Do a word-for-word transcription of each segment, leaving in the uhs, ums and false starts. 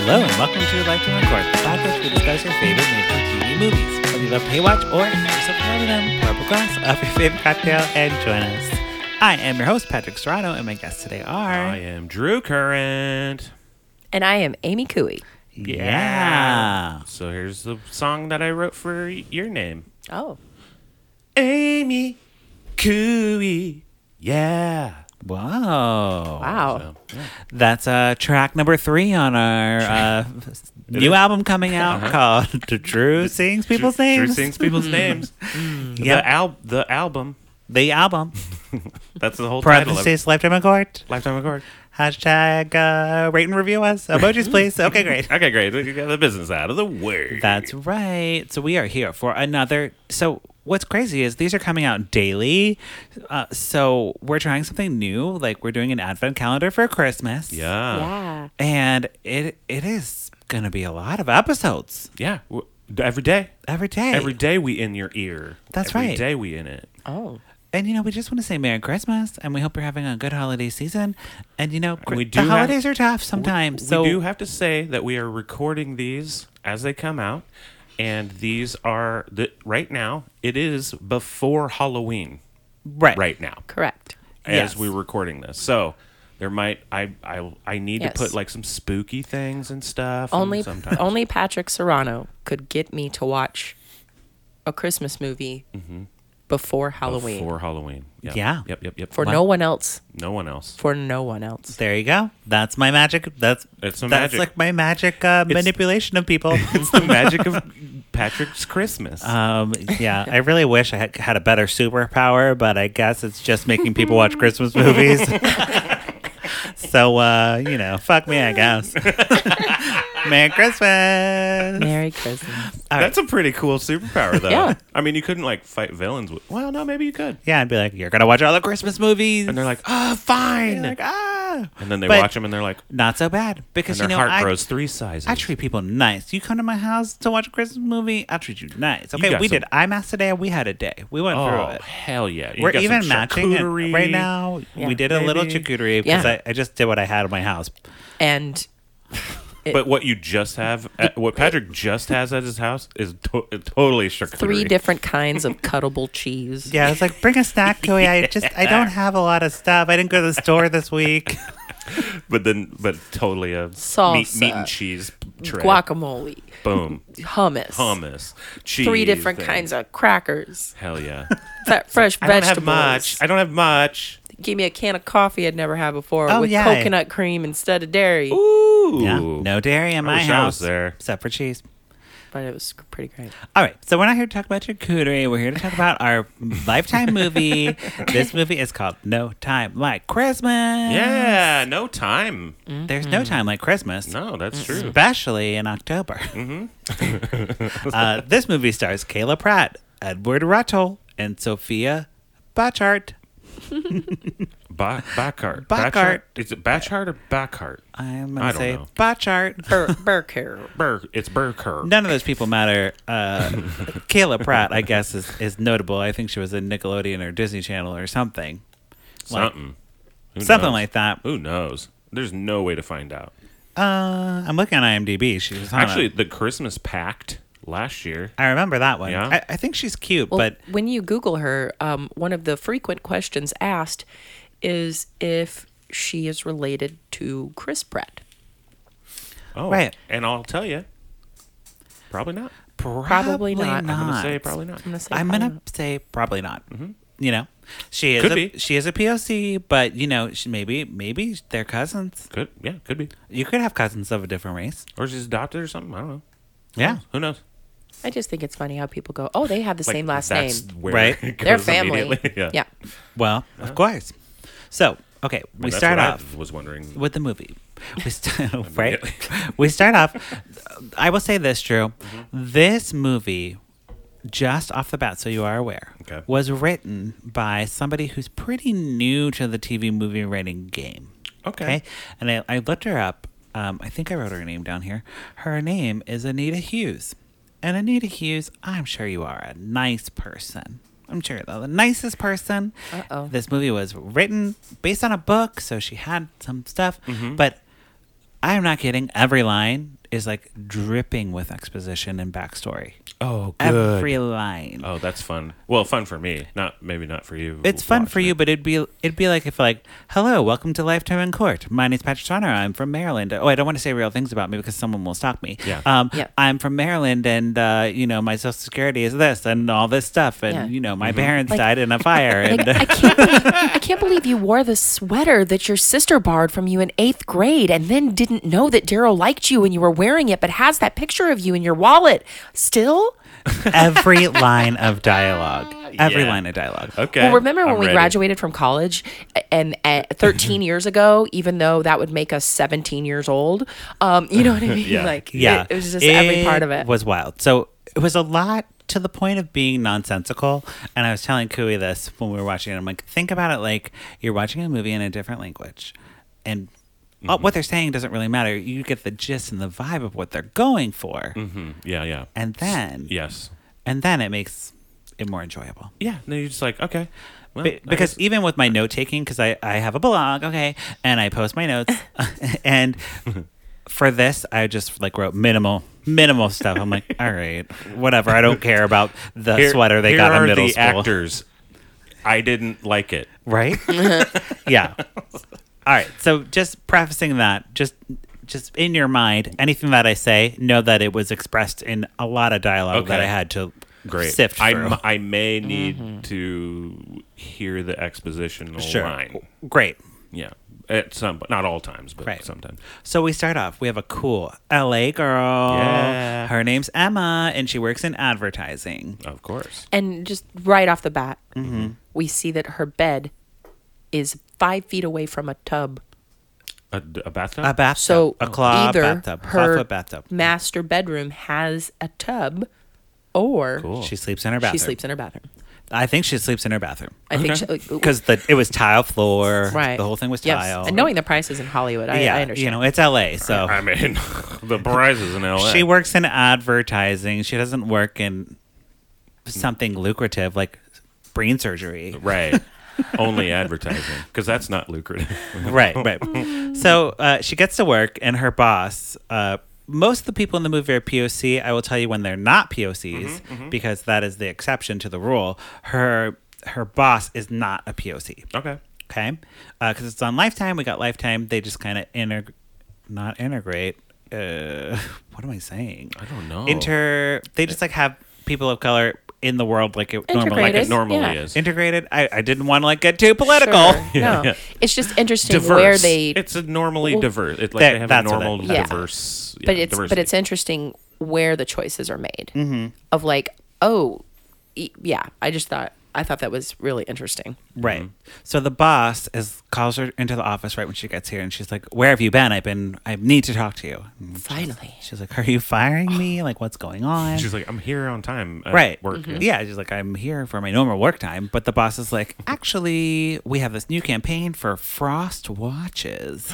Hello and welcome to Lifetime Record, the podcast where we discuss your favorite made-for-T V movies. Whether you love to watch or yourself to them, pour up a glass of your favorite cocktail and join us. I am your host, Patrick Serrano, and my guests today are... I am Drew Current. And I am Amy Cooey. Yeah. yeah. So here's the song that I wrote for your name. Oh. Amy Cooey. Yeah. Whoa. Wow. So, yeah. That's uh, track number three on our uh, new is. album coming out Uh-huh. called Drew Sings People's Drew, Names. Drew sings people's names. Yep. The, al- the album. The album. That's the whole title of Parentheses, Lifetime Record. Lifetime Record. Hashtag uh, rate and review us. Emojis, please. Okay, great. Okay, great. We got the business out of the way. That's right. So we are here for another. So what's crazy is these are coming out daily. Uh, so we're trying something new. Like we're doing an advent calendar for Christmas. Yeah. Yeah. And it it is going to be a lot of episodes Yeah. W- Every day. every day. Every day we in your ear. That's Every right. Every day we in it. Oh. And, you know, we just want to say Merry Christmas, and we hope you're having a good holiday season. And, you know, And we the do have- holidays are tough sometimes. We, so we do have to say that we are recording these as they come out, and these are the right now. It is before Halloween, right, right now, Correct. as Yes. we're recording this. So there might I I I need Yes. to put like some spooky things and stuff. Only and sometimes. only Patrick Serrano could get me to watch a Christmas movie before Halloween. Before Halloween. Yep. Yeah. Yep. Yep. Yep. For Wow. no one else. no one else. For no one else. There you go. That's my magic. That's It's some that's magic. like my magic uh, manipulation of people. It's the magic of Patrick's Christmas. Um, yeah, I really wish I had, had a better superpower, but I guess it's just making people watch Christmas movies. So, uh, you know, fuck me, I guess. Merry Christmas. Merry Christmas. All right. That's a pretty cool superpower, though. Yeah. I mean, you couldn't like fight villains with. Well, no, maybe you could. Yeah, I'd be like, you're going to watch all the Christmas movies. And they're like, "Ah, fine." You're like, ah. and then they But watch them, and they're like, Not so bad. and Because, their you know, heart I, grows three sizes. I treat people nice. You come to my house to watch a Christmas movie, I'll treat you nice. Okay, got we some- did IMAX today. We had a day. We went through Oh it. hell yeah! You We're got even some matching it charcuterie. right now. Yeah. We did a little Maybe. charcuterie because Yeah. I, I just did what I had in my house. And But what you just have, at, what Patrick just has at his house is to- totally charcuterie. three different kinds of cuttable cheese. Yeah, I was like, bring a snack, Cooey. I just, I don't have a lot of stuff. I didn't go to the store this week. But then, but totally a meat, Salsa. meat and cheese tray. Guacamole. Boom. Hummus. Hummus. Cheese. Three different and- kinds of crackers. Hell yeah! Fe- fresh I don't vegetables. have much. I don't have much. Give me a can of coffee I'd never had before Oh, with yeah. coconut cream instead of dairy. Ooh. Yeah, no dairy in I my wish I house, was there. except for cheese. But it was pretty great. All right, so we're not here to talk about charcuterie. We're here to talk about our Lifetime movie. This movie is called No Time Like Christmas. Yeah. No time. There's no time like Christmas. No, that's true. Especially in October. uh, this movie stars Kayla Pratt, Edward Ruttell, and Sophia Bachart. Ba- Backhart. Backhart. Is it Backhart or Backhart? I'm I going to don't say know. Bachart. Bur- Burker. Bur- it's Burkhart. None of those people matter. Uh, Kayla Pratt, I guess, is, is notable. I think she was in Nickelodeon or Disney Channel or something. Like- Something. Who something knows? like that. Who knows? There's no way to find out. Uh, I'm looking on IMDb. She was on Actually, a- the Christmas Pact last year. I remember that one. Yeah? I, I think she's cute, Well, but when you Google her, um, one of the frequent questions asked is if she is related to Chris Pratt. Oh, Right. And I'll tell you, probably not. Probably not. I'm gonna say probably not. I'm gonna say I'm probably gonna not. say probably not. You know, she is Could a, be. she is a P O C, but you know, she, maybe maybe they're cousins. Could yeah, could be. You could have cousins of a different race. Or she's adopted or something. I don't know. Yeah. Who knows? I just think it's funny how people go, oh, they have the Like, same last that's name. where Right. it They're goes family. immediately. yeah. Yeah. Well, of course. So okay, we Well, that's start what I off was wondering. with the movie. We st- right. Immediately. We start off. I will say this, Drew. This movie, just off the bat, so you are aware, Okay. was written by somebody who's pretty new to the T V movie writing game. Okay. And I, I looked her up. Um, I think I wrote her name down here. Her name is Anita Hughes. And Anita Hughes, I'm sure you are a nice person. I'm sure you're the nicest person. Uh-oh. This movie was written based on a book, so she had some stuff. Mm-hmm. But I'm not kidding. Every line is like dripping with exposition and backstory. Oh, good. Every line. Oh, that's fun. Well, fun for me. Not maybe not for you. It's fun for watching you, it. but it'd be it'd be like if like, hello, welcome to Lifetime in Court. My name's Patrick Sonner. I'm from Maryland. Oh, I don't want to say real things about me because someone will stalk me. Yeah. Um, Yeah. I'm from Maryland, and uh, you know my Social Security is this and all this stuff, and Yeah. you know my Mm-hmm. parents Like- died in a fire, and Like, I can't believe, I can't believe you wore the sweater that your sister borrowed from you in eighth grade and then didn't know that Daryl liked you when you were wearing it, but has that picture of you in your wallet still? every line of dialogue, every Yeah. line of dialogue. Okay. Well, remember when I'm we ready. graduated from college and at thirteen years ago, even though that would make us seventeen years old, um, you know what I mean? Yeah. Like, Yeah, it, it was just every part of it. was wild. So it was a lot to the point of being nonsensical. And I was telling Kui this when we were watching it. I'm like, think about it like you're watching a movie in a different language, and Mm-hmm. uh, what they're saying doesn't really matter. You get the gist and the vibe of what they're going for, Mhm. Yeah, yeah. and then Yes. and then it makes it more enjoyable. Yeah. No, you're just like, okay. Well, Be- I because guess- even with my note taking, because I, I have a blog, okay, and I post my notes, and for this I just like wrote minimal minimal stuff. I'm like, all right, whatever. I don't care about the Here- sweater they here got in are middle the school, actors. I didn't like it. right? Yeah. All right. So just prefacing that, just just in your mind, anything that I say, know that it was expressed in a lot of dialogue that Okay. I had to Great. sift I, through. m- I may need Mm-hmm. to hear the expositional Sure. line. Great. Yeah. At some, not all times, but Right. sometimes. So we start off. We have a cool L A girl. Yeah. Her name's Emma, and she works in advertising. Of course. And just right off the bat, Mm-hmm. we see that her bed is five feet away from a tub. A, a bathtub? A bathtub. So a claw either bathtub. her Clawfoot bathtub. master bedroom has a tub, or Cool. She sleeps in her bathroom. she sleeps in her bathroom. I think she sleeps in her bathroom. I think Okay. she, Because the it was tile floor. right, The whole thing was Yes. tile. And knowing the prices in Hollywood, I, yeah, I understand. you know, it's L A, so I mean, the prizes in L A. she works in advertising. She doesn't work in something lucrative like brain surgery. Right. Only advertising, because that's not lucrative. Right, right. So uh, she gets to work, and her boss. Uh, most of the people in the movie are P O C. I will tell you when they're not P O Cs because that is the exception to the rule. Her her boss is not a P O C. Okay. Okay, because it's on Lifetime. We got Lifetime. They just kind of integ, not integrate. Uh, what am I saying? I don't know. Inter. They just like have people of color in the world like it normally like Integrated. it normally Yeah. is. integrated. I, I didn't want to like get too political. Sure. Yeah, no, yeah. it's just interesting Diverse. where they. It's a normally Well, diverse. It's like that- they have a that's what normal, it- Yeah. diverse. Yeah, but it's but diversity. it's interesting where the choices are made. Mm-hmm. Of like, oh, e- yeah. I just thought I thought that was really interesting. Right. Mm-hmm. So the boss is calls her into the office right when she gets here, and she's like, "Where have you been? I've been. I need to talk to you." And Finally. she's like, "Are you firing me? Like, what's going on?" She's like, I'm here on time. At right. Work. Mm-hmm. Yeah. She's like, "I'm here for my normal work time," but the boss is like, "Actually, we have this new campaign for Frost watches,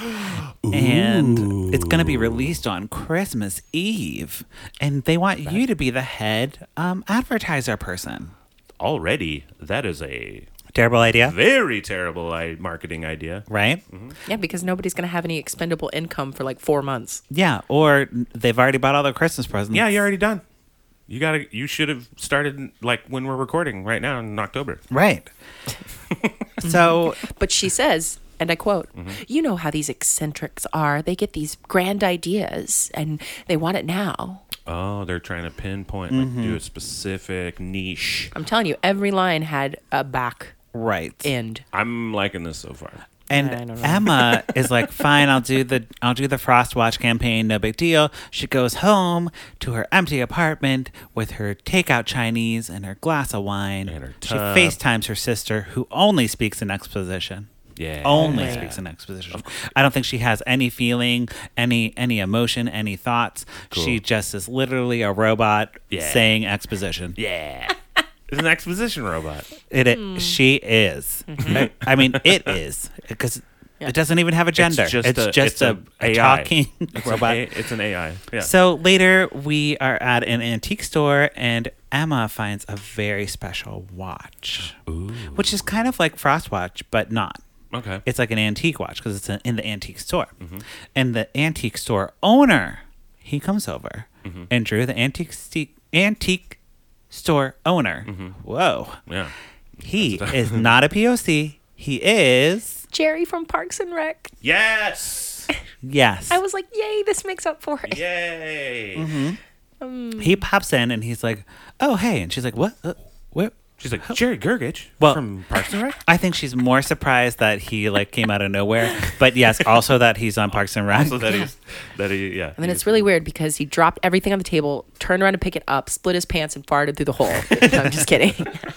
and it's going to be released on Christmas Eve, and they want you to be the head um, advertiser person." Already, that is a Terrible idea, very terrible I- marketing idea. right? Yeah, because nobody's going to have any expendable income for like four months. Yeah, or they've already bought all their Christmas presents. Yeah, you're already done. You gotta. You should have started like when we're recording right now in October. right. So But she says, and I quote, Mm-hmm. you know how these eccentrics are. They get these grand ideas and they want it now. Oh, they're trying to pinpoint, like do a specific niche. I'm telling you, every line had a back right, end. I'm liking this so far. I and don't know. Emma is like, "Fine, I'll do the I'll do the Frost Watch campaign. No big deal." She goes home to her empty apartment with her takeout Chinese and her glass of wine. And her she tub. FaceTimes her sister, who only speaks in exposition. Yeah. Only Right. speaks in exposition. I don't think she has any feeling, any any emotion, any thoughts. Cool. She just is literally a robot Yeah. saying exposition. Yeah. It's an exposition robot. It, it she is. I, I mean, it is because Yeah. it doesn't even have a gender. It's just, a, a, it's a, a A I. talking It's robot. An a, it's an A I. Yeah. So later we are at an antique store, and Emma finds a very special watch, which is kind of like Frostwatch, but not. Okay. It's like an antique watch because it's in the antique store, and the antique store owner he comes over, Mm-hmm. and Drew, the antique st- antique store owner, Mm-hmm. whoa, Yeah. he is not a P O C. He is Jerry from Parks and Rec. Yes. yes. I was like, yay, this makes up for it. Yay. Mm-hmm. He pops in and he's like, "Oh, hey," and she's like, "What? Uh, what?" She's like, Jerry Gergich Well- from Parks and Rec? I think she's more surprised that he like came out of nowhere, but yes, also that he's on Parks and Rec. Also that he's, that he, yeah. And then it's really weird because he dropped everything on the table, turned around to pick it up, split his pants, and farted through the hole. No, I'm just kidding.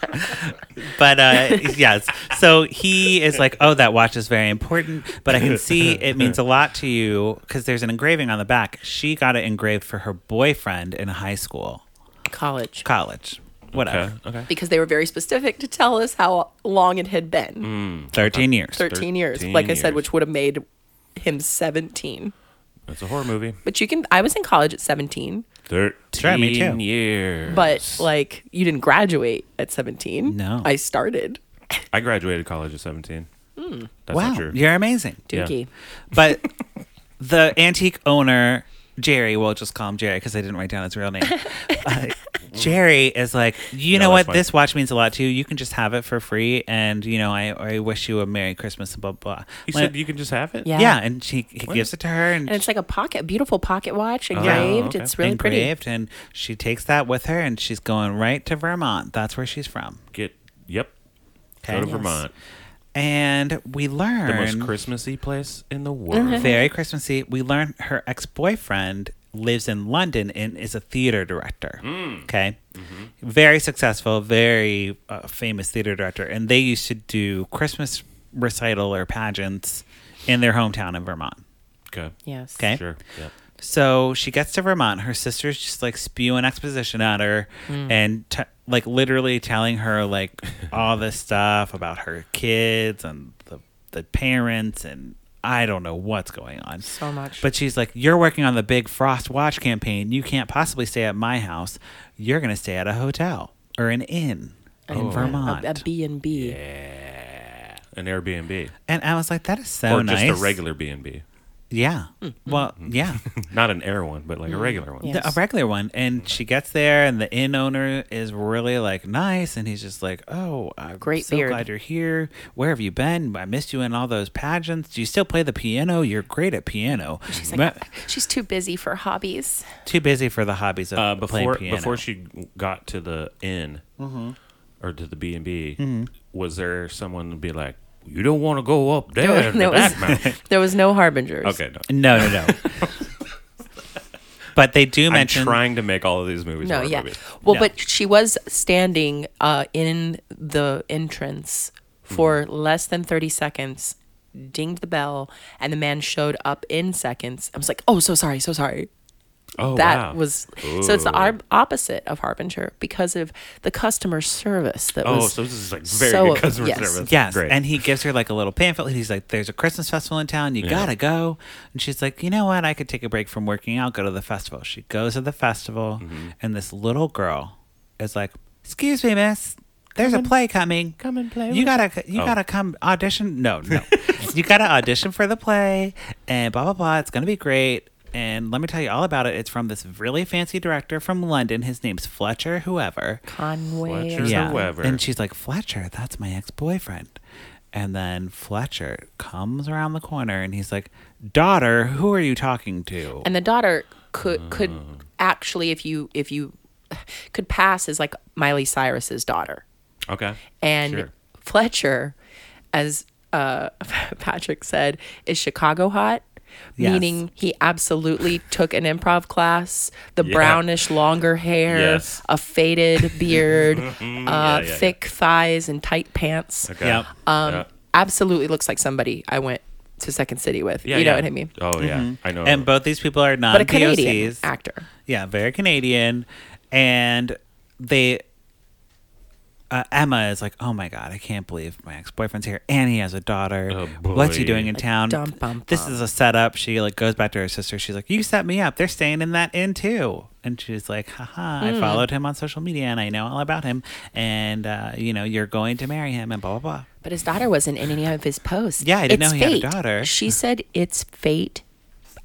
But uh, yes, so he is like, "Oh, that watch is very important, but I can see it means a lot to you because there's an engraving on the back. She got it engraved for her boyfriend in high school, College. college, whatever, Okay. Okay. Because they were very specific to tell us how long it had been. Mm. thirteen years." thirteen years. thirteen Like I said, years. which would have made him seventeen. It's a horror movie. But you can, I was in college at seventeen, Thirteen Sure, me too. years. but like you didn't graduate at seventeen. No. I started. I graduated college at seventeen. Mm. That's Wow, not true. you're amazing. Dookie. But the antique owner, Jerry, we'll just call him Jerry because I didn't write down his real name. Uh, Jerry is like, you No, know that's what? fine. This watch means a lot to you. You can just have it for free. And, you know, I, I wish you a Merry Christmas and blah, blah. You Like, said you can just have it? Yeah. yeah. And she, he What? gives it to her. And, And it's like a pocket, beautiful pocket watch, Oh, engraved. okay. It's really pretty. engraved. And she takes that with her and she's going right to Vermont. That's where she's from. Get, yep. Okay. Go to Yes. Vermont. And we learn. The most Christmassy place in the world. Very Christmassy. We learn her ex boyfriend lives in London and is a theater director. Okay. Very successful, very uh, famous theater director. And they used to do Christmas recital or pageants in their hometown in Vermont. Okay. Yes. Okay. Sure. Yep. So she gets to Vermont. Her sister's just like spewing exposition at her and t- like literally telling her like all this stuff about her kids and the, the parents and I don't know what's going on. So much. But she's like, you're working on the big Frost Watch campaign. You can't possibly stay at my house. You're going to stay at a hotel or an inn in Oh, Vermont. A, a B and B. An Airbnb. And I was like, that is so or nice. just a regular B and B. Yeah. Well, yeah. Not an air one, but like a regular one. Yeah. The- a regular one. And she gets there, and the inn owner is really like nice, and he's just like, "Oh, I'm Great so beard. glad you're here. Where have you been? I missed you in all those pageants. Do you still play the piano? You're great at piano. She's Ma- like, she's too busy for hobbies. too busy for the hobbies of Uh, playing before piano." before she got to the inn or to the B and B, was there someone to be like, "You don't want to go up there in the There was- back mountain"? There was no harbingers. Okay, no. no, no, no. But they do I'm mention trying to make all of these movies. No, horror yeah. movies. Well, Yeah. but she was standing uh, in the entrance for Mm-hmm. less than thirty seconds, dinged the bell, and the man showed up in seconds. I was like, oh, so sorry, so sorry. Oh, that wow. was so it's the Ooh. ar- opposite of Harbinger because of the customer service that Oh, was so this is like very so- good customer yes. service. Yes, Great. and he gives her like a little pamphlet. He's like, "There's a Christmas festival in town. You Yeah. gotta go." And she's like, "You know what? I could take a break from working out. Go to the festival." She goes to the festival, Mm-hmm. and this little girl is like, "Excuse me, miss. There's a play coming. come and play You with gotta, you Oh. gotta come audition. No, no, you gotta audition for the play, and blah blah blah. It's gonna be great." And let me tell you all about it. It's from this really fancy director from London. His name's Fletcher, whoever. Conway. Fletcher. or Yeah. something. However- And she's like, "Fletcher, that's my ex-boyfriend." And then Fletcher comes around the corner and he's like, "Daughter, who are you talking to?" And the daughter could could actually, if you if you could pass as like Miley Cyrus's daughter. Okay. And Sure. Fletcher, as uh, Patrick said, is Chicago hot. Yes. Meaning he absolutely took an improv class, the Yeah. brownish longer hair, Yes. a faded beard, uh, yeah, yeah. thick thighs and tight pants. Okay. Yep. Um, Yeah. Absolutely looks like somebody I went to Second City with. Yeah, you know yeah. what I mean? Oh yeah, I know. And both these people are But a Canadian non-P O Cs. actor. Yeah, very Canadian. And they, uh, Emma is like, "Oh my God, I can't believe my ex-boyfriend's here. And he has a daughter. Oh, What's he boy. doing in town?" Dum, bum, This bum. is a setup. She like goes back to her sister. She's like, "You set me up. They're staying in that inn too." And she's like, "Haha, Hmm. I followed him on social media and I know all about him. And, uh, you know, you're going to marry him and blah, blah, blah." But his daughter wasn't in any of his posts. Yeah, I didn't It's know he had a fate. daughter. She said it's fate.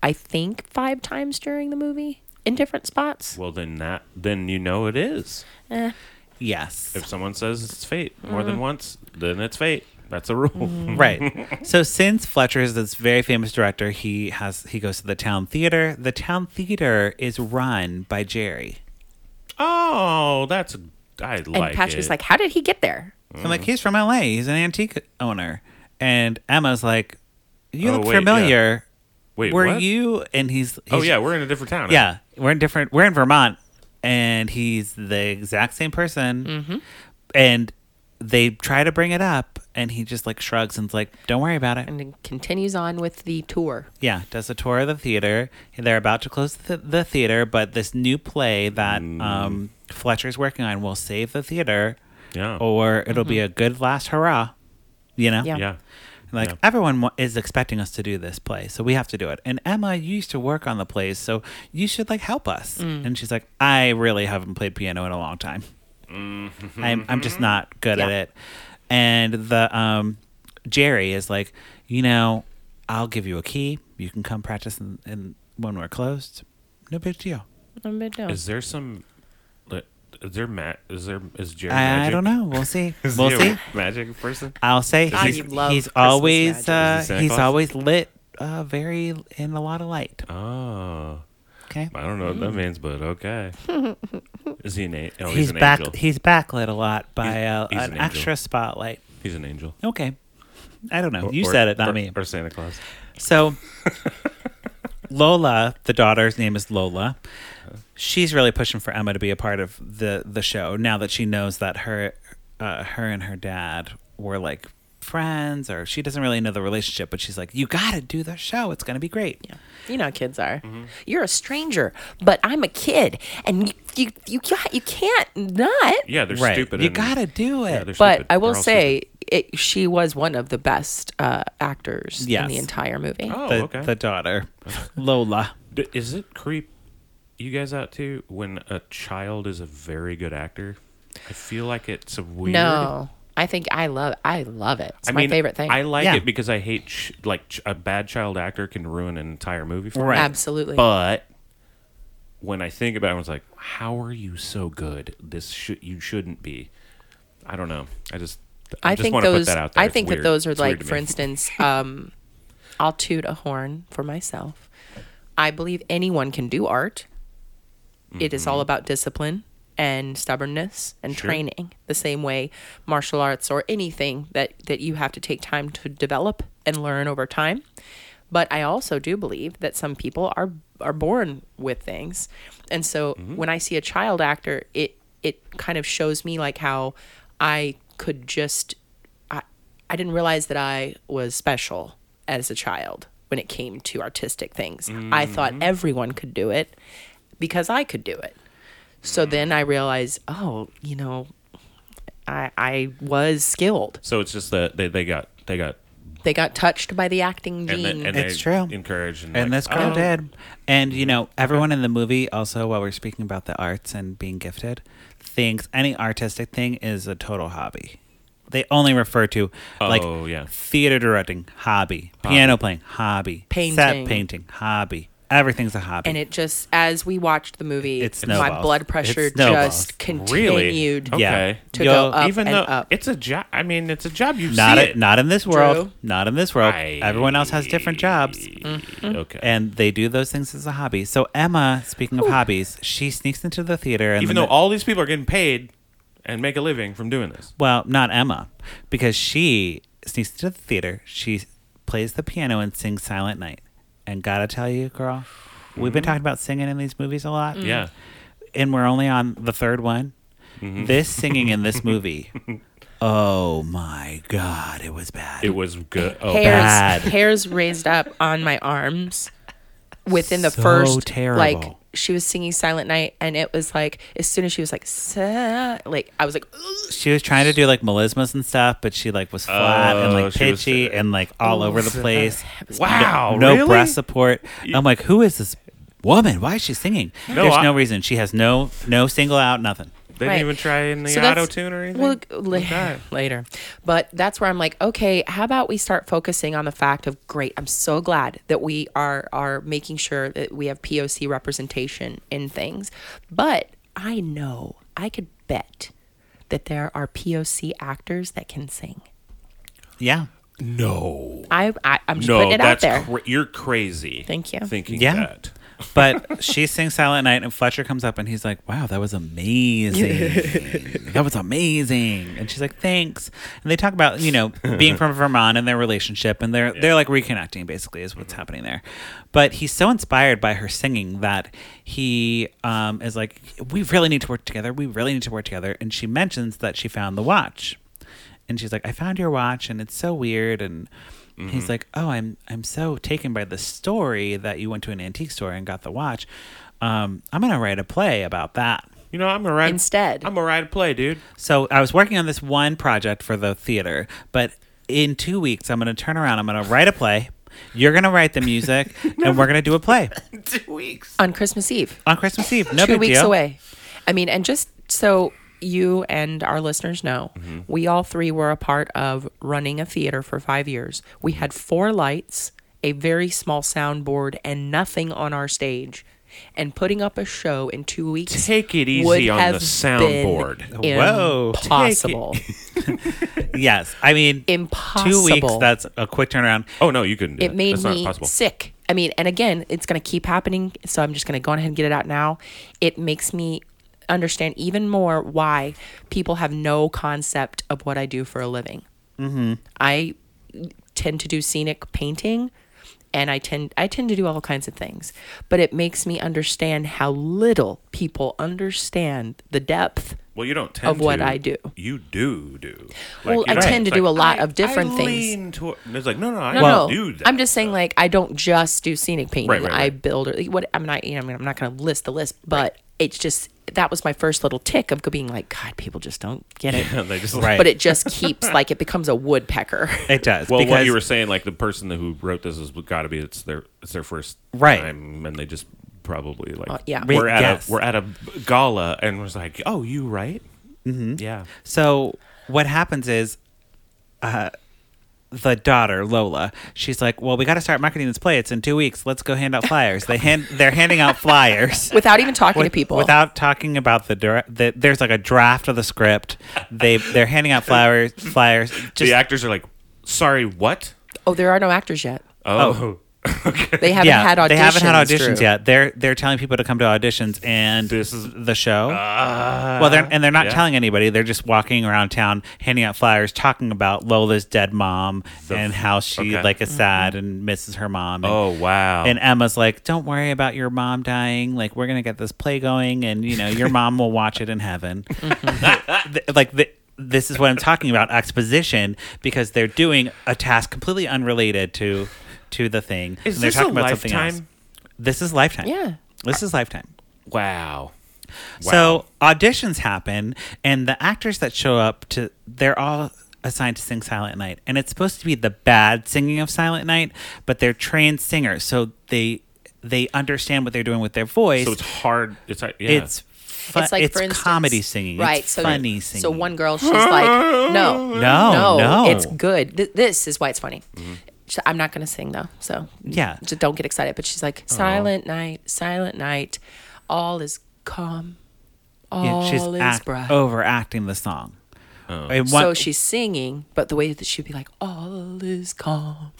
I think, five times during the movie in different spots. Well, then that then you know it is. Eh. Yes. If someone says it's fate more than once, then it's fate. That's a rule. Right. So since Fletcher is this very famous director, he has he goes to the town theater. The town theater is run by Jerry. Oh, that's I And like Patrick's it. like, how did he get there? I'm like, he's from L A. He's an antique owner. And Emma's like, you Oh, look wait, familiar. Wait, Were what? you? And he's, he's Oh yeah, we're in a different town. now. yeah. We're in different. We're in Vermont, and he's the exact same person. Mm-hmm. And they try to bring it up, and he just like shrugs and's like, "Don't worry about it." And then continues on with the tour. Yeah, does a tour of the theater. They're about to close the, the theater, but this new play that Mm. um, Fletcher's working on will save the theater, Yeah. or it'll be a good last hurrah. You know, Mm-hmm. Yeah. Yeah. like Yeah. everyone wa- is expecting us to do this play, so we have to do it. And Emma, you used to work on the plays, so you should like help us. Mm. And she's like, I really haven't played piano in a long time. Mm-hmm. I'm I'm just not good at Yeah. it. And the um, Jerry is like, you know, I'll give you a key. You can come practice in, in when we're closed. No big deal. No big deal. Is there some? like, Is there ma- Is there is Jerry? I, magic? I don't know. We'll see. Is We'll he see. a magic person? I'll say Ah, he's, you love he's Christmas always magic. uh, Is he Santa he's Claus? always lit uh, very in a lot of light. Oh, Okay. I don't know what that means, but okay. Is he an? A- oh, he's, he's an back. angel. He's backlit a lot by He's- uh, he's an, an angel. extra spotlight. He's an angel. Okay. I don't know. Or- You or- said it, not or- me. Or Santa Claus. So Lola, the daughter's name is Lola. She's really pushing for Emma to be a part of the the show now that she knows that her uh, her and her dad were like friends, or she doesn't really know the relationship, but she's like, you got to do the show. It's going to be great. Yeah. You know how kids are. Mm-hmm. You're a stranger, but I'm a kid, and you you you, got, you can't not. Yeah, they're Right. stupid. You and- got to do Yeah, it. they're But stupid. I will They're all say, it, she was one of the best uh, actors Yes. in the entire movie. Oh, the, okay. the daughter, Lola. D- Is it creep you guys out too when a child is a very good actor? I feel like it's a weird. No, I think I love I love it. It's I my mean, favorite thing. I like Yeah. it because I hate ch- like ch- a bad child actor can ruin an entire movie for Right. me. Absolutely. But when I think about it, I was like, how are you so good? This should you shouldn't be. I don't know. I just I, I just think want to those. put that out there. I It's think that weird. those are It's weird like, to for me. instance, um, I'll toot a horn for myself. I believe anyone can do art. It is all about discipline and stubbornness and Sure. training. The same way martial arts or anything that that you have to take time to develop and learn over time. But I also do believe that some people are are born with things, and so when I see a child actor, it it kind of shows me like how I could just I I didn't realize that I was special as a child when it came to artistic things. I thought everyone could do it because I could do it. So then I realized, oh, you know, I I was skilled. So it's just that they, they got they got They got touched by the acting and, gene. they, and It's they true. encouraged and, And like, this girl oh. did. And, you know, everyone in the movie, also, while we're speaking about the arts and being gifted, thinks any artistic thing is a total hobby. They only refer to, like, Oh, yeah. theater directing, hobby. Piano playing, hobby. Painting. Set painting, hobby. Everything's a hobby. And it just, as we watched the movie, It my snowballs. blood pressure It snowballs. just continued Really? Yeah. Okay. to You'll- go up Even and though up. it's a job, I mean, it's a job. You not, see a- it. not in this world. Drew. Not in this world. I- Everyone else has different jobs. Mm-hmm. Okay. And they do those things as a hobby. So Emma, speaking of hobbies, she sneaks into the theater. And Even then though the- all these people are getting paid and make a living from doing this. Well, not Emma, because she sneaks into the theater. She plays the piano and sings Silent Night. And gotta tell you, girl, we've been talking about singing in these movies a lot. Mm. Yeah. And we're only on the third one. Mm-hmm. This singing in this movie, oh my God, it was bad. It was good. Oh, hairs, bad. hairs raised up on my arms within the So first terrible. like she was singing Silent Night, and it was like as soon as she was like "Sa-" like I was like "Ugh." She was trying to do like melismas and stuff, but she like was flat and Oh, like she was- pitchy and like all over the place. Wow. no really? breast support. I'm like, who is this woman? Why is she singing? No, There's I- no reason. She has no no single out, nothing. They Right. didn't even try in the So that's- auto tune or anything. Well, la- Okay. later. But that's where I'm like, okay, how about we start focusing on the fact of great. I'm so glad that we are are making sure that we have P O C representation in things. But I know, I could bet that there are P O C actors that can sing. Yeah. No. I, I I'm just No, putting it out that's there. cra- you're crazy. Thank you. Thinking Yeah. that. But she sings Silent Night, and Fletcher comes up and he's like, wow, that was amazing. That was amazing. And she's like, thanks. And they talk about, you know, being from Vermont and their relationship, and they're they're like reconnecting, basically, is what's happening there. But he's so inspired by her singing that he um, is like, we really need to work together. We really need to work together. And she mentions that she found the watch. And she's like, I found your watch, and it's so weird. And he's like, oh, I'm I'm so taken by the story that you went to an antique store and got the watch. Um, I'm gonna write a play about that. You know, I'm gonna write Instead. I'm gonna write a play, dude. So I was working on this one project for the theater, but in two weeks I'm gonna turn around. I'm gonna write a play. You're gonna write the music, and we're gonna do a play Two weeks. On Christmas Eve. on Christmas Eve. No Two big weeks deal. away. I mean, and just so you and our listeners know, Mm-hmm. we all three were a part of running a theater for five years. We had four lights, a very small soundboard, and nothing on our stage. And putting up a show in two weeks Take it easy would on have the soundboard. been Whoa. impossible. Yes, I mean, Impossible. two weeks. That's a quick turnaround. Oh no, you couldn't do It that. made That's me not possible. sick. I mean, and again, it's going to keep happening. So I'm just going to go ahead and get it out now. It makes me understand even more why people have no concept of what I do for a living. Mm-hmm. I tend to do scenic painting, and I tend I tend to do all kinds of things. But it makes me understand how little people understand the depth. Well, you don't tend of what to. I do. You do do. Well, you I know, tend it's to do like, a lot I- of different I things. lean toward- it's like no, no, I No, don't no. do that. I'm just saying, stuff. like, I don't just do scenic painting. Right, right, I right. build or what I'm not. You know, I mean, I'm not going to list the list, but it's just that was my first little tick of being like, God, people just don't get it. Yeah, they just Right. But it just keeps like it becomes a woodpecker. It does. Well, because what you were saying, like the person who wrote this has got to be it's their it's their first Right. time, and they just probably like Uh, yeah. we're at Yes. a we're at a gala and was like, oh, you right? Mm-hmm. Yeah. So what happens is, uh, the daughter Lola, she's like, "Well, we got to start marketing this play. It's in two weeks. Let's go hand out flyers." They hand they're handing out flyers Without even talking to with- people. without talking about the, dir- the there's like a draft of the script. They they're handing out flyers flyers. Just the actors are like, sorry, what? Oh, there are no actors yet. Oh, They haven't yeah, had auditions. they haven't had auditions Drew. yet. They're they're telling people to come to auditions, and This is- the show. well, they're and they're not yeah. telling anybody. They're just walking around town, handing out flyers, talking about Lola's dead mom The and f- how she okay. like is sad and misses her mom. And, oh wow. and Emma's like, "Don't worry about your mom dying. Like, we're gonna get this play going, and you know, your mom will watch it in heaven." Th- like the. This is what I'm talking about, exposition, because they're doing a task completely unrelated to to the thing. Is and they're this a talking about something else. Lifetime? This is Lifetime. Yeah. This is Lifetime. wow. So auditions happen, and the actors that show up to, they're all assigned to sing Silent Night, and it's supposed to be the bad singing of Silent Night, but they're trained singers, so they they understand what they're doing with their voice. So it's hard. It's like, yeah. It's fu- It's like, it's for instance, comedy singing, right? It's so, funny singing. So one girl, she's like, no, No, no, no. it's good. Th- this is why it's funny. She- I'm not going to sing though, so Yeah. just don't get excited. But she's like, silent night, silent night, all is calm, all Yeah, she's is act- bright. overacting the song. Oh. And So one- she's singing, but the way that she'd be like, all is calm.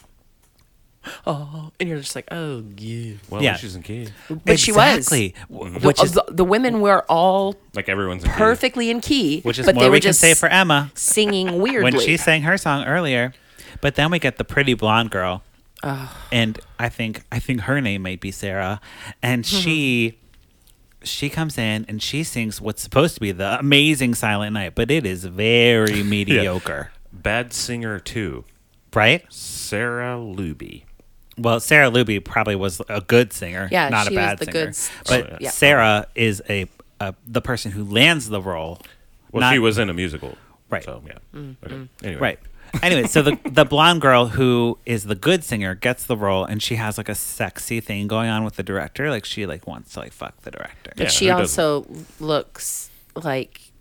Oh, and you're just like, oh, yeah. well, yeah. she's in key. But she was. exactly, w- The, which is the, the women were all Like everyone's in key. perfectly in key, which is but more they were we can just say for Emma. singing weirdly. When she sang her song earlier, but then we get the pretty blonde girl, and I think I think her name might be Sarah, and she she comes in and she sings what's supposed to be the amazing Silent Night, but it is very mediocre, Bad Singer two. right? Sarah Luby. Well, Sarah Luby probably was a good singer, Yeah, not she a was bad the singer. good s- but yeah. Sarah is a, a the person who lands the role. Well, not- she was in a musical. Right. So, yeah. Mm-hmm. Okay. Anyway. Right. Anyway, so the the blonde girl who is the good singer gets the role, and she has like a sexy thing going on with the director. Like she like wants to like fuck the director. But Yeah, she who doesn't? also looks like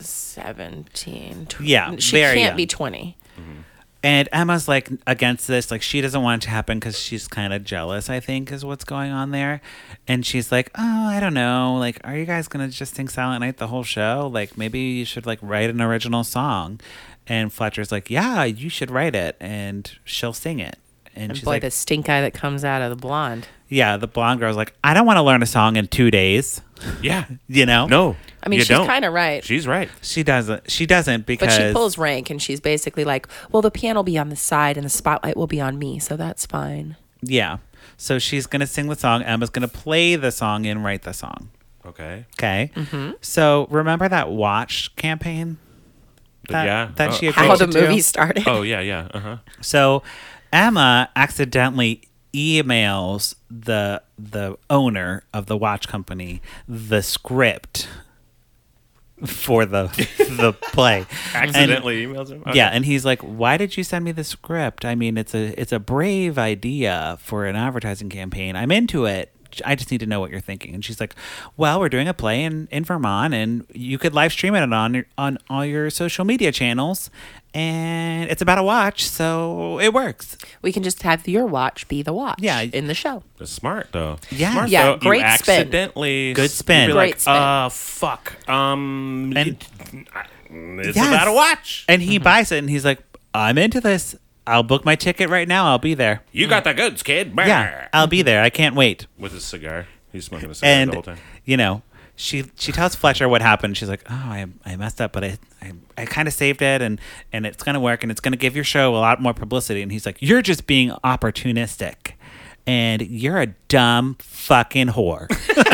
seventeen. tw- Yeah, She very can't young. be twenty. And Emma's like against this. Like she doesn't want it to happen because she's kind of jealous, I think, is what's going on there. And she's like, oh, I don't know. Like, are you guys going to just sing Silent Night the whole show? Like, maybe you should like write an original song. And Fletcher's like, yeah, you should write it. And she'll sing it. And, And she's boy, like, the stink eye that comes out of the blonde. yeah, the blonde girl's like, I don't want to learn a song in two days. Yeah. You know? No. I mean, you she's don't. kind of right. She's right. She doesn't. She doesn't because. But she pulls rank and she's basically like, well, the piano will be on the side and the spotlight will be on me. So that's fine. Yeah. So she's going to sing the song. Emma's going to play the song and write the song. Okay. Okay. Mm-hmm. So remember that Watch campaign? That, yeah. That Oh. she agreed How to the do? movie started. Oh yeah, yeah. Uh huh. So Emma accidentally emails the the owner of the watch company the script for the the play. Accidentally emails him. And, yeah, and he's like, "Why did you send me the script? I mean, it's a it's a brave idea for an advertising campaign. I'm into it. I just need to know what you're thinking." And she's like, "Well, we're doing a play in, in Vermont, and you could live stream it on your, on all your social media channels, and it's about a watch, so it works." We can just have your watch be the watch Yeah. in the show. That's smart though. Yeah. Smart, Yeah, though. great you spin. accidentally Good spin. You'd be Great like, spin. uh, fuck. Um, And- it- it's Yes. about a watch. And he buys it, and he's like, "I'm into this. I'll book my ticket right now. I'll be there." You got the goods, kid. Brr. Yeah, I'll be there. I can't wait. With his cigar, he's smoking a cigar the whole And time. you know, she she tells Fletcher what happened. She's like, "Oh, I I messed up, but I I, I kind of saved it, and and it's gonna work, and it's gonna give your show a lot more publicity." And he's like, "You're just being opportunistic, and you're a dumb fucking whore."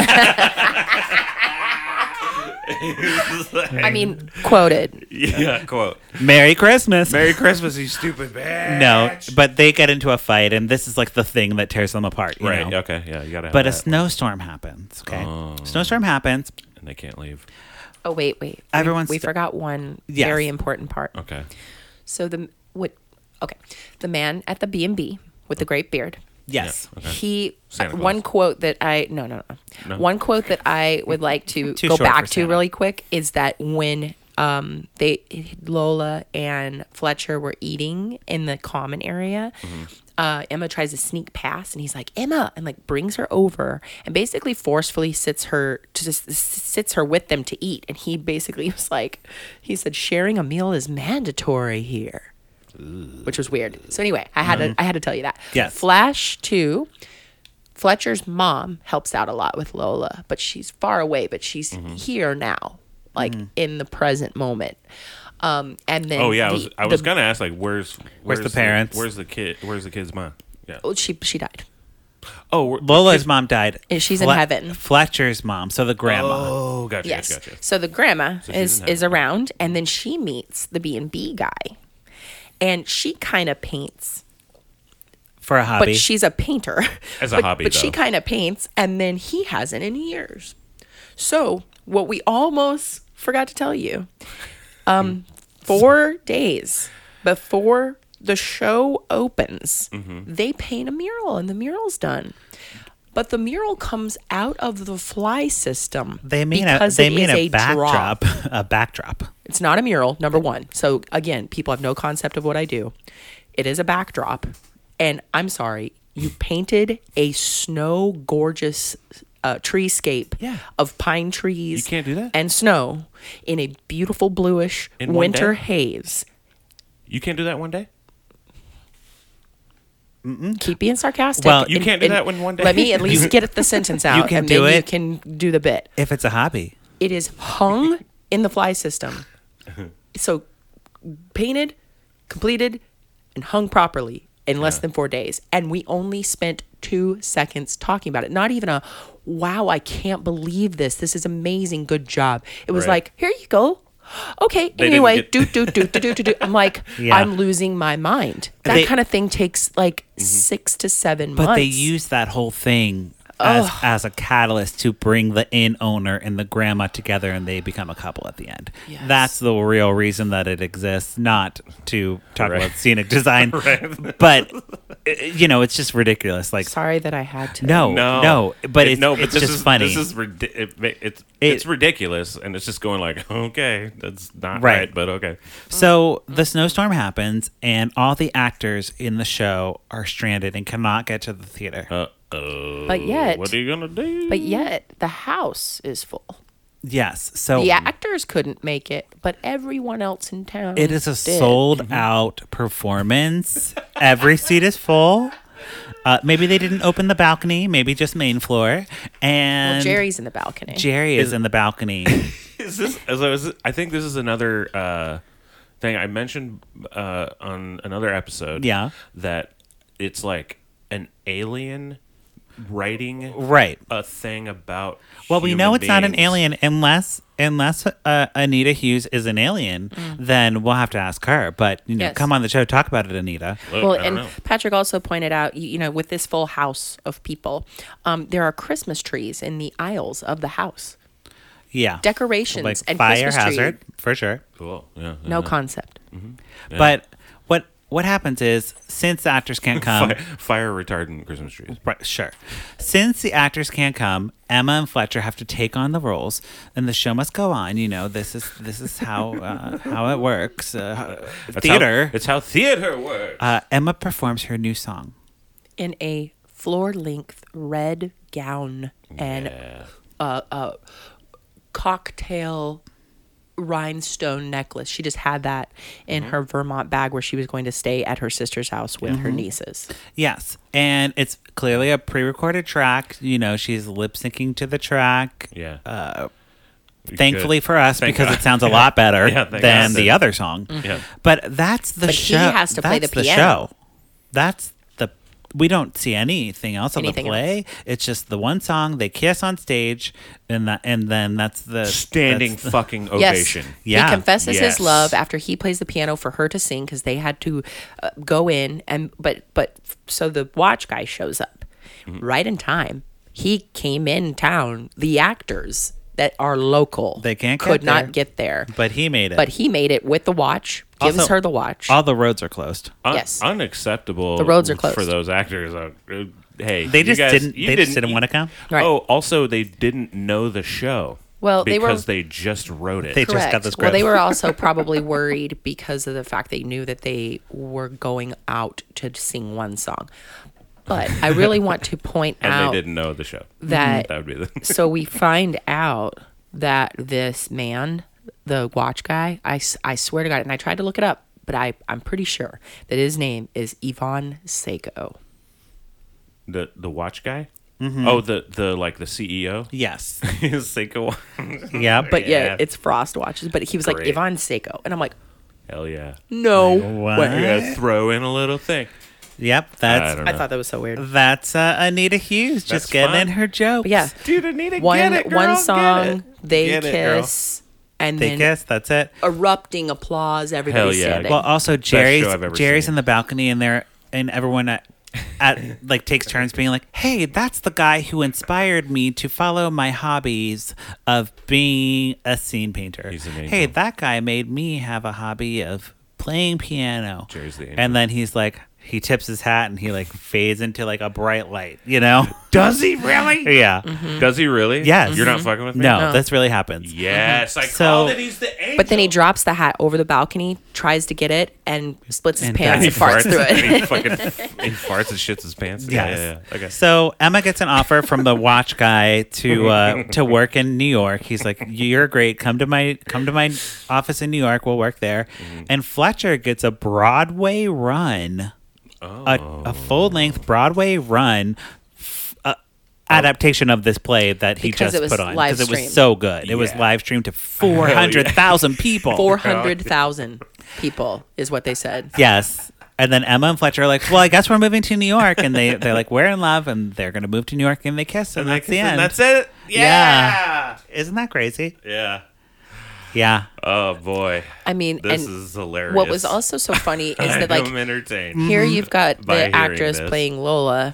I mean, quoted. Yeah, quote. Merry Christmas. Merry Christmas, you stupid bitch. No, but they get into a fight, and this is like the thing that tears them apart. You Right. know? Okay. Yeah. You gotta. Have But a that. snowstorm happens. Okay, Oh. snowstorm happens. and they can't leave. Oh, wait, wait. Everyone's We, we st- forgot one Yes. very important part. Okay. So the what? Okay, the man at the B and B with the great beard. Yes. Okay. He Santa uh, Claus. one quote that I no, no no No? one quote that I would like to Too go short back for to Santa. really quick is that when um they Lola and Fletcher were eating in the common area, Mm-hmm. uh, Emma tries to sneak past and he's like, Emma, and like brings her over and basically forcefully sits her just sits her with them to eat, and he basically was like, he said sharing a meal is mandatory here. Which was weird. So anyway, I had to I had to tell you that. Yes. Flash two. Fletcher's mom helps out a lot with Lola, but she's far away, but she's here now, like in the present moment. Um, and then Oh yeah, I the- was I was the- gonna ask like where's Where's the parents? where's the kid? Where's the kid's mom? Yeah. oh, she she died. Oh, we're- Lola's mom died. And she's in heaven. Fletcher's mom, so the grandma. Oh, gotcha, Yes. gotcha, gotcha. So the grandma she's is in is heaven. around, and then she meets the B and B guy, and she kind of paints. For a hobby. But she's a painter. As a but, hobby, But she though. kind of paints, and then he hasn't in years. So, what we almost forgot to tell you um, four days before the show opens, Mm-hmm. they paint a mural, and the mural's done. But the mural comes out of the fly system. they mean a because they it mean is a drop. backdrop. A backdrop. It's not a mural, number one. So again, people have no concept of what I do. It is a backdrop. And I'm sorry, you painted a snow gorgeous uh, treescape Yeah. of pine trees. You can't do that? And snow in a beautiful bluish In one winter day? haze. You can't do that one day. Keep being sarcastic. Well, you and- can't do and that in one day. Let me at least get the sentence out, can and do then you it. can do the bit. If it's a hobby. It is hung in the fly system. So painted, completed, and hung properly in less than four days. And we only spent two seconds talking about it. Not even a, wow, I can't believe this. This is amazing. Good job. It was Right. like, here you go. Okay. didn't Anyway, get- do, do, do, do, do, do, do. I'm like, Yeah. I'm losing my mind. That They- kind of thing takes like six to seven But months. they use that whole thing as as a catalyst to bring the inn owner and the grandma together, and they become a couple at the end. Yes. That's the real reason that it exists, not to talk Right. about scenic design. Right. But uh, you know, it's just ridiculous. Like, Sorry that I had to. no, No, no, but It- it's no, but it's this just is, funny. This is ridi- it, ma- it's It- it's ridiculous, and it's just going like, okay, that's not Right. right, but okay. So the snowstorm happens, and all the actors in the show are stranded and cannot get to the theater. Uh oh. But yet- what are you gonna do? But yet, the house is full. Yes, so The actors couldn't make it, but everyone else in town. it is a did. sold out performance. Every seat is full. Uh, maybe they didn't open the balcony, maybe just main floor. And Well, Jerry's in the balcony. Jerry is in the balcony. Is this? As I was, I think this is another uh, thing I mentioned uh, on another episode. Yeah. That it's like an alien writing Right. a thing about. Well, we know human it's not an beings. alien unless unless uh, Anita Hughes is an alien. Then we'll have to ask her. But you know, Yes. come on the show, talk about it, Anita. Look, Well, I don't and know. Patrick also pointed out, you, you know, with this full house of people, um, there are Christmas trees in the aisles of the house. Yeah, Decorations like and fire Christmas tree. hazard for sure. Cool. Yeah. No yeah. concept. Yeah. But what what happens is since the actors can't come, Fi- fire retardant Christmas trees. right, sure. Since the actors can't come, Emma and Fletcher have to take on the roles, and the show must go on. You know, this is this is how uh, how it works. Uh, That's theater. How, it's how theater works. uh, Emma performs her new song. In a floor-length red gown and yeah. a, a cocktail rhinestone necklace. She just had that in Mm-hmm. her Vermont bag where she was going to stay at her sister's house with Mm-hmm. her nieces. Yes, and it's clearly a pre-recorded track. You know, she's lip syncing to the track. Yeah. Uh, We thankfully could- for us, Thank because God. it sounds a lot better Yeah, thank than God. the other song. Yeah. But that's the But he show. has to play that's the piano. show. That's the. We don't see anything else on Anything the play. It's just the one song. They kiss on stage, and that, and then that's the Standing that's the- fucking Yes. ovation. Yeah. He confesses Yes. his love after he plays the piano for her to sing because they had to uh, go in and but but so the watch guy shows up Mm-hmm. right in time. He came in town. The actors that are local They can't get could there. not get there, But he made it. but he made it with the watch. Gives Also, her the watch. all the roads are closed. Un- Yes. Unacceptable. The roads are closed. for those actors. Uh, uh, hey, They you just guys- didn't. you They just didn't want to come. Right. Oh, also they didn't know the show. Well, they were- because they just wrote it. They just got Correct. the Well, script. they were also probably worried because of the fact they knew that they were going out to sing one song. But I really want to point and out they didn't know the show. that That would be the. so we find out that this man, the watch guy, I, s- I swear to God, and I tried to look it up, but I, I'm pretty sure that his name is Ivan Seiko. the the watch guy. Oh, the the like the C E O. Yes. Seiko. Yeah. But yeah, Yeah. it's Frost watches. But he was like, Great. Ivan Seiko. And I'm like, Hell yeah. no What? way. You gotta throw in a little thing. Yep. I That's don't I know. thought that was so weird. that's uh, Anita Hughes That's just getting fun. in her jokes. But yeah, Dude, Anita, one, get it, girl, one get song, it. they Get it, girl. kiss, and They then kiss. That's it. erupting applause. Everybody's Hell yeah. standing. Well, also Jerry's show I've ever Jerry's seen. in the balcony, and there and everyone at, at like takes turns being like, "Hey, that's the guy who inspired me to follow my hobbies of being a scene painter. He's an angel. Hey, that guy made me have a hobby of playing piano." Jerry's the angel. and then he's like, he tips his hat and he like fades into like a bright light. You know? Does he really? Yeah. Does he really? Yes. You're not fucking with me? No, No. this really happens. Yes, I So- called it. He's the angel. but then he drops the hat over the balcony, tries to get it, and splits his And pants he and farts through and it. he fucking he farts and shits his pants. Yeah, Yes. yeah, yeah. Okay. So Emma gets an offer from the watch guy to uh, to work in New York. He's like, "You're great. Come to my come to my office in New York. We'll work there." Mm-hmm. And Fletcher gets a Broadway run, Oh. a, a full length Broadway run. f- Uh, adaptation of this play that he Because just it was put on live because it was streamed. so good. It was Yeah. live streamed to four hundred thousand people. Four hundred thousand people is what they said. Yes. And then Emma and Fletcher are like, "Well, I guess we're moving to New York," and they they're like, "We're in love," and they're gonna move to New York, and they kiss, and, that's the end. That's it. Yeah. Isn't that crazy? Yeah. Yeah. Oh boy. I mean, This and is hilarious. what was also so funny is that like I'm entertained. here you've got By the hearing actress this. playing Lola,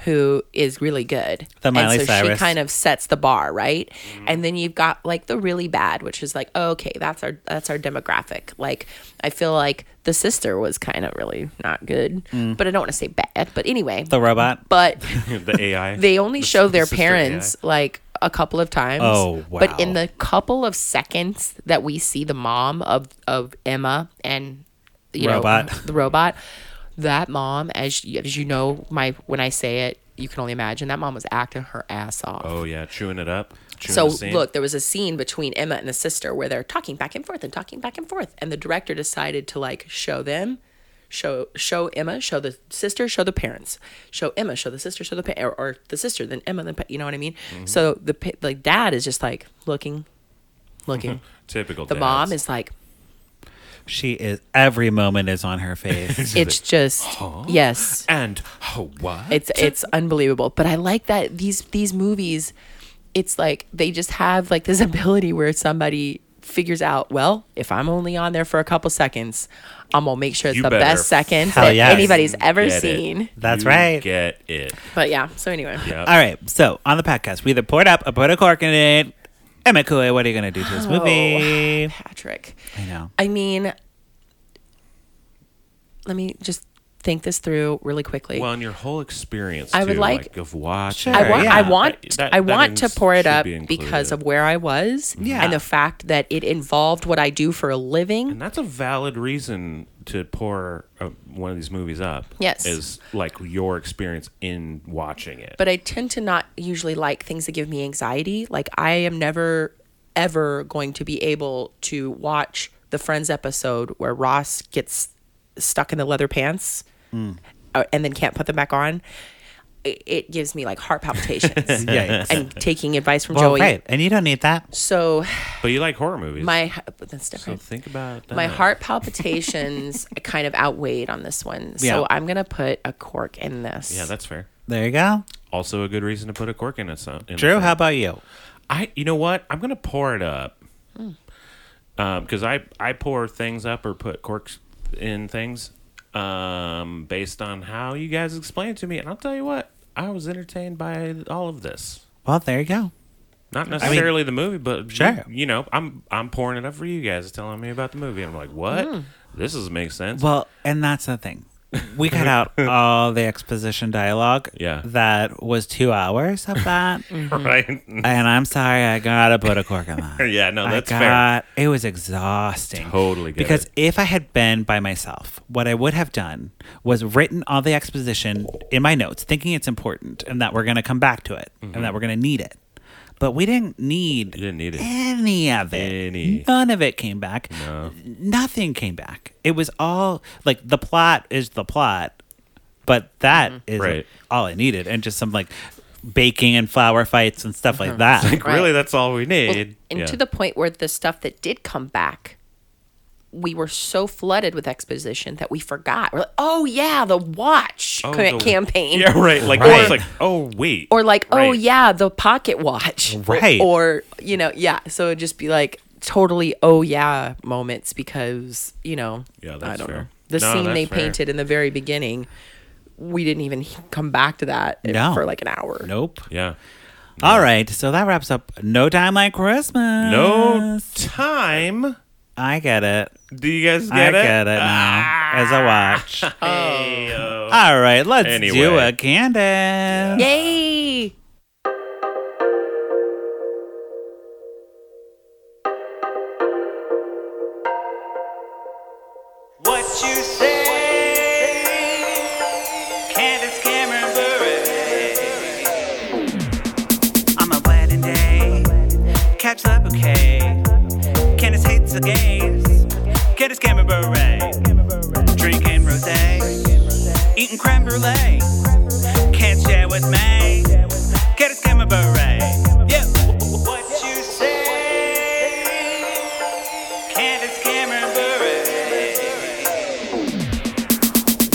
who is really good. The Miley and so Cyrus. she kind of sets the bar, right? Mm-hmm. And then you've got like the really bad, which is like, oh, okay, that's our that's our demographic. Like I feel like the sister was kind of really not good, mm. but I don't want to say bad. But anyway, the robot, but the A I. They only the, show their the parents A I. like a couple of times. Oh, wow. But in the couple of seconds that we see the mom of of Emma and you robot. know the robot, that mom, as you, as you know, my when I say it, you can only imagine that mom was acting her ass off. Oh yeah, chewing it up. Chewing So the scene. look, there was a scene between Emma and the sister where they're talking back and forth and talking back and forth, and the director decided to like show them. Show show Emma, show the sister, show the parents. Show Emma, show the sister, show the pa- or, or the sister, then Emma, then pa- you know what I mean. Mm-hmm. So the pa- like dad is just like looking, looking. Typical. The dads. mom is like, she is. Every moment is on her face. it's just huh? yes, and oh, what? it's it's unbelievable. But I like that these these movies, it's like they just have like this ability where somebody figures out, well, if I'm only on there for a couple seconds, I'm gonna make sure it's You the better best second Hell that yes. anybody's ever Get it. seen. That's You right. Get it. But yeah, so anyway. Yep. All right. So on the podcast, we either poured up or put a cork in it. Emma Couey, what are you gonna do to this movie? Oh, Patrick. I know. I mean, let me just think this through really quickly. Well, and your whole experience, I would too, like- of watching. Sure, I want, yeah. I want, That- that- I that want to ins- pour it should up be included. because of where I was, Yeah. and the fact that it involved what I do for a living. And that's a valid reason to pour uh, one of these movies up. Yes. Is like your experience in watching it. But I tend to not usually like things that give me anxiety. Like I am never, ever going to be able to watch the Friends episode where Ross gets stuck in the leather pants Mm. uh, and then can't put them back on. It, it gives me like heart palpitations. Yikes. And taking advice from Well, Joey. right, and you don't need that. So But you like horror movies. my, but that's so different. think about that. My heart palpitations kind of outweighed on this one. So Yeah. I'm going to put a cork in this. Yeah, that's fair. There you go. Also a good reason to put a cork in it. So, in Drew, the how about you? I, you know what? I'm gonna pour it up. Mm. Um, because I I pour things up or put corks in things, um, based on how you guys explain it to me, and I'll tell you what, I was entertained by all of this. Well, there you go. Not necessarily the movie, but Sure. you, you know, I'm I'm pouring it up for you guys, telling me about the movie. And I'm like, what? Mm. This doesn't make sense. Well, and that's the thing. We cut out all the exposition dialogue. Yeah. That was two hours of that. right? And I'm sorry, I gotta put a cork in that. Yeah, no, that's I fair. got, It was exhausting. Totally get Because it. if I had been by myself, what I would have done was written all the exposition in my notes, thinking it's important and that we're gonna come back to it Mm-hmm. and that we're gonna need it. But we didn't need You didn't need it. any of it. Any. None of it came back. No. Nothing came back. It was all like the plot is the plot, but that is Right. all I needed, and just some like baking and flower fights and stuff like that. Like, really, Right. that's all we Well, need. and Yeah. to the point where the stuff that did come back, we were so flooded with exposition that we forgot. We're like, oh yeah, the watch Oh, ca- the- campaign. Yeah, right. Like, Right. it's like, oh, wait. Or like, oh Right. yeah, the pocket watch. Right. Or, you know, yeah. So it'd just be like totally oh yeah moments because, you know, Yeah, I that's don't fair. know. The No, scene that's they fair. painted in the very beginning, we didn't even come back to that No. for like an hour. Nope. Yeah. All right, so that wraps up No Time Like Christmas. No time. I get it. Do you guys I get it? get it now as a watch. Hey-o. All right, let's do Anyway. a Candace. Yay! What you say, Candace Cameron Bure. On my wedding day, catch the bouquet. Candace hates the gays. Candace Cameron Bure. Drinking rosé, eating creme brulee. Can't share with me. Candace Cameron Bure. Yeah. What you say, Candace Cameron Bure.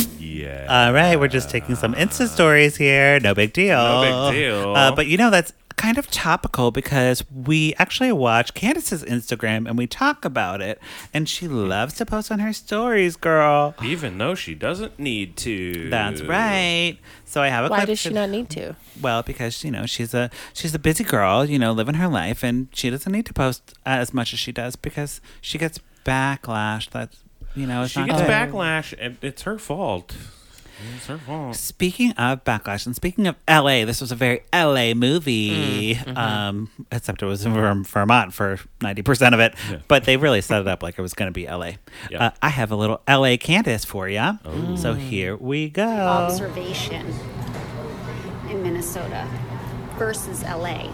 Yeah. All right, we're just taking some Insta stories here. No big deal. No big deal. Uh, but you know, that's kind of topical because we actually watch Candace's Instagram and we talk about it, and she loves to post on her stories, girl. Even though she doesn't need to. That's right. So I have a Why clip does she to- not need to? Well, because you know she's a she's a busy girl, you know, living her life, and she doesn't need to post as much as she does because she gets backlash. That's you know, it's She not gets good. backlash, and it's her fault. It's her fault. Speaking of backlash, and speaking of L A, this was a very L A movie, Mm, mm-hmm. um, except it was from Vermont for ninety percent of it. Yeah. But they really set it up like it was going to be L A. Yeah. Uh, I have a little L A Candace for you. Oh. So here we go. Observation in Minnesota versus L A.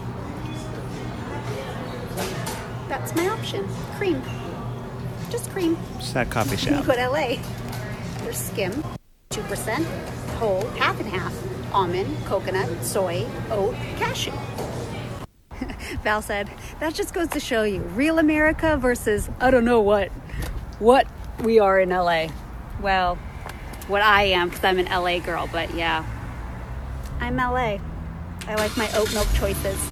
That's my option. Cream. Just cream. Just that coffee You shop. put L A. There's skim, two percent, whole, half and half, almond, coconut, soy, oat, cashew. Val said, that just goes to show you, real America versus I don't know what, what we are in L A. Well, what I am, because I'm an L A girl, but yeah, I'm L A. I like my oat milk choices.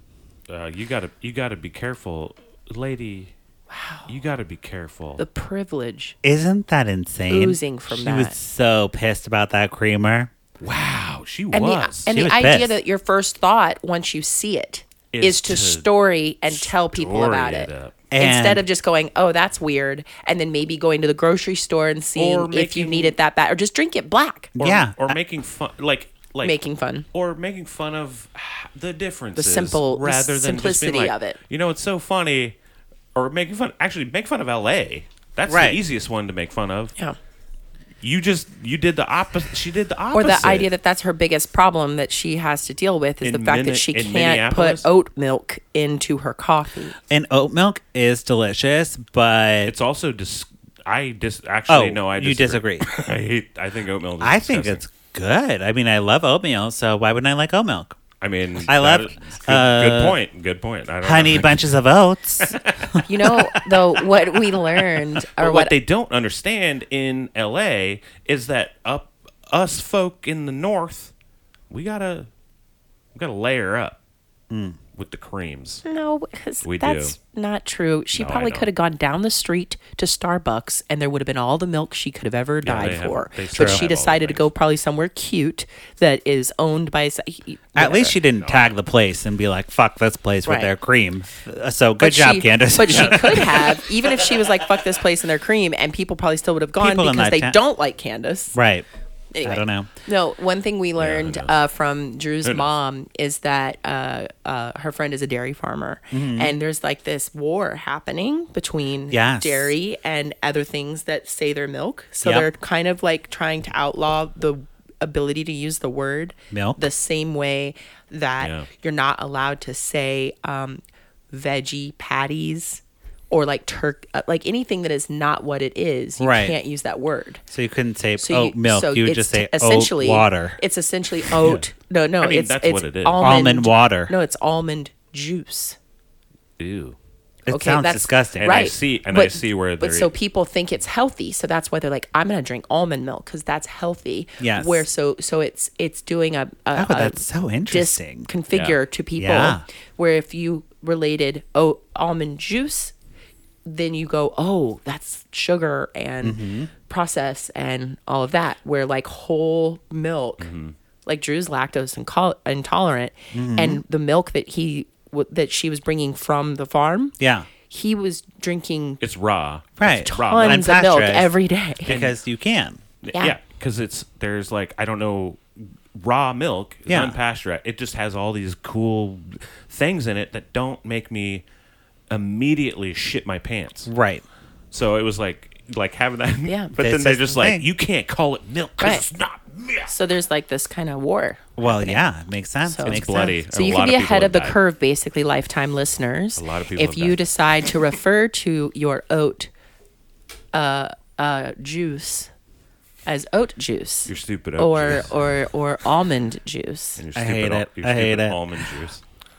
Uh, you gotta, you gotta be careful, lady. Wow. You gotta be careful. The privilege. Isn't that insane? Oozing from she that. was so pissed about that creamer. wow, she And was. the, and She the was idea pissed. that your first thought once you see it Is is, to, to story and tell people story about it it. up. Instead And- of just going, oh, that's weird, and then maybe going to the grocery store and seeing Or if you making- need it that bad, or just drink it black. or, Yeah. or making fun, like, like Making fun. or making fun of the differences, simple- the rather than just being simplicity like, of it. You know, it's so funny, or making fun. Actually, make fun of L A. That's Right. the easiest one to make fun of. Yeah. You just you did the opposite. She did the opposite. Or the idea that that's her biggest problem that she has to deal with is In the fact Minne- that she in can't Minneapolis? put oat milk into her coffee. And oat milk is delicious, but it's also dis. I dis. Actually, Oh, no, I you disagree. I hate. I think oat milk. Is I think disgusting. it's good. I mean, I love oatmeal, so why wouldn't I like oat milk? I mean, I that love, is- good, uh, good point. Good point. I don't Honey know. bunches of oats. You know, though, what we learned, or But what, what they don't understand in L A is that up us folk in the north, we gotta we gotta layer up with the creams. no, because We that's do. not true. She No, I probably know. could have gone down the street to Starbucks, and there would have been all the milk she could have ever Yeah, died they have- for. they But still she have all the decided to things. go probably somewhere cute that is owned by. s- At least whatever. she didn't tag the place and be like, "Fuck this place with Right. their cream." Uh, So good But job, she, Candace. But she could have, even if she was like, "Fuck this place and their cream," and people probably still would have gone People in because that they town- don't like Candace. right. Anyway. I don't know. No, one thing we learned knows? uh, from Drew's Who knows? mom is that uh, uh, her friend is a dairy farmer, and there's like this war happening between Yes. dairy and other things that say they're milk. So Yep. they're kind of like trying to outlaw the ability to use the word Milk. the same way that Yeah. you're not allowed to say um, veggie patties or like turk, uh, like anything that is not what it is. You Right. can't use that word. So you couldn't say So oat milk. so you would it's just say t- essentially oat water. It's essentially oat. No, no, I mean, it's that's it's what it is. Almond, Almond water. No, it's almond juice. Ew. It Okay, sounds that's disgusting. And I right. see- and I see where But they're- so people think it's healthy, so that's why they're like, I'm gonna drink almond milk because that's healthy. Yes. Where so so it's it's doing a, a Oh, a that's so interesting. Configure Yeah. to people Yeah. where if you related oh almond juice, then you go, oh, that's sugar and Mm-hmm. process and all of that. Where like whole milk, Mm-hmm. like Drew's lactose incol- intolerant, Mm-hmm. and the milk that he w- that she was bringing from the farm, Yeah. he was drinking It's raw. Right. It's raw milk. tons of milk Unpasteurized. every day. Because you can. Yeah. Yeah, because it's there's like I don't know, raw milk is Yeah. unpasteurized. It just has all these cool things in it that don't make me immediately shit my pants. Right. So it was like like having that. Yeah. But This then they're is just the like, thing. you can't call it milk because Right. it's not milk. So there's like this kind of war. Well, happening. yeah, it makes sense. So- It It's makes bloody. sense. So A you lot can be of people ahead of have the died. curve, basically, lifetime listeners. A lot of people If have you died. decide to refer to your oat uh, uh, juice as oat juice, Your stupid oat or juice. or or almond juice. And your I stupid hate al- it. your I hate stupid it. almond juice.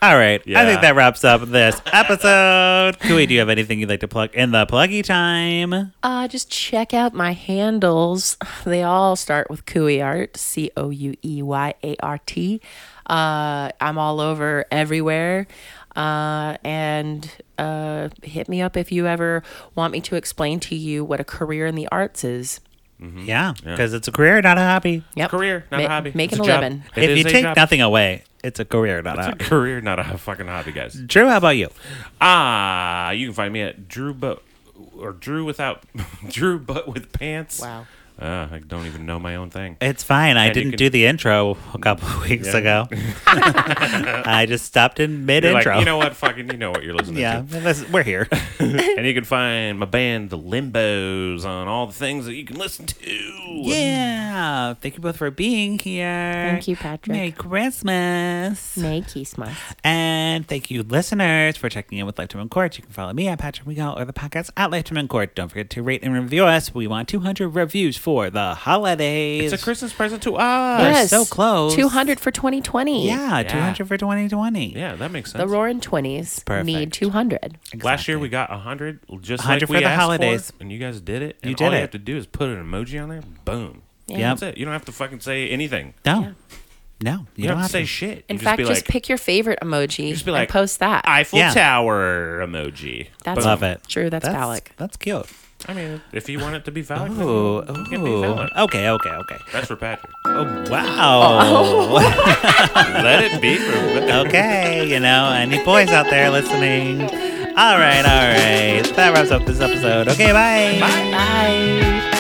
All right. I Yeah. think that wraps up this episode. Cooey, do you have anything you'd like to plug in the pluggy time? Uh, just check out my handles. They all start with Cooey Art, C O U E Y A R T. Uh, I'm all over everywhere. Uh, and uh, hit me up if you ever want me to explain to you what a career in the arts is. Yeah, because it's a career, not a hobby. Yep. Career, not Ma- a hobby. Making It's a, a job. living. It if is you a take job. nothing away, it's a career, not a It's a hobby. career, not a fucking hobby, guys. Drew, how about you? Ah, you can find me at Drew but or Drew without Drew but with pants. Wow. Uh, I don't even know my own thing. It's fine. I And you didn't can- do the intro a couple of weeks Yeah. ago. I just stopped in mid You're like, intro. you know what? Fucking, you know what you're listening yeah, to. listen, we're here. And you can find my band, The Limbos, on all the things that you can listen to. Yeah. Thank you both for being here. Thank you, Patrick. Merry Christmas. Merry Christmas. And thank you, listeners, for checking in with Lifetime in Court. You can follow me at Patrick Miguel or the podcast at Lifetime in Court. Don't forget to rate and review us. We want two hundred reviews for the holidays. It's a Christmas present to us. We're Yes. so close. two hundred for twenty twenty. Yeah, Yeah. two hundred for twenty twenty. Yeah, that makes The sense. Roaring Twenties Perfect. need two hundred. Last year we got one hundred, just one hundred like we for the asked holidays. for, and you guys did it. And You did all it. you have to do is put an emoji on there. Boom. Yeah. Yep. That's it. You don't have to fucking say anything. No. Yeah. No. You, don't have to say shit. In you fact, just, just, be like, pick your favorite emoji just be and like, post that. Eiffel Yeah. Tower emoji. That's Boom. Love it. True, that's phallic. That's cute. I mean, if you want it to be phallic, then Ooh, it can be ooh. phallic. Okay, okay, okay. That's for Patrick. Oh, wow. Let it be for Okay, you know, any boys out there listening? All right, all right. That wraps up this episode. Okay, bye. Bye.